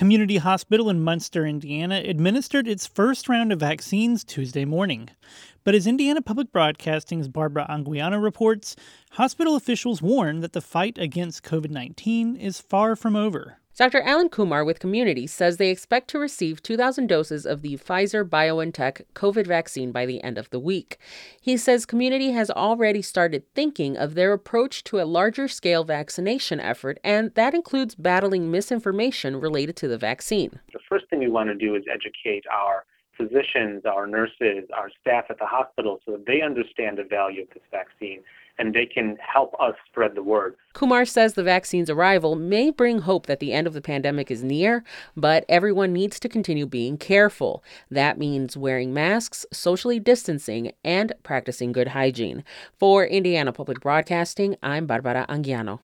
community hospital in Munster, Indiana, administered its first round of vaccines Tuesday morning. But as Indiana Public Broadcasting's Barbara Anguiano reports, hospital officials warn that the fight against COVID-19 is far from over. Dr. Alan Kumar with Community says they expect to receive 2,000 doses of the Pfizer-BioNTech COVID vaccine by the end of the week. He says Community has already started thinking of their approach to a larger-scale vaccination effort, and that includes battling misinformation related to the vaccine. The first thing we want to do is educate our physicians, our nurses, our staff at the hospital so that they understand the value of this vaccine and they can help us spread the word. Kumar says the vaccine's arrival may bring hope that the end of the pandemic is near, but everyone needs to continue being careful. That means wearing masks, socially distancing, and practicing good hygiene. For Indiana Public Broadcasting, I'm Barbara Anguiano.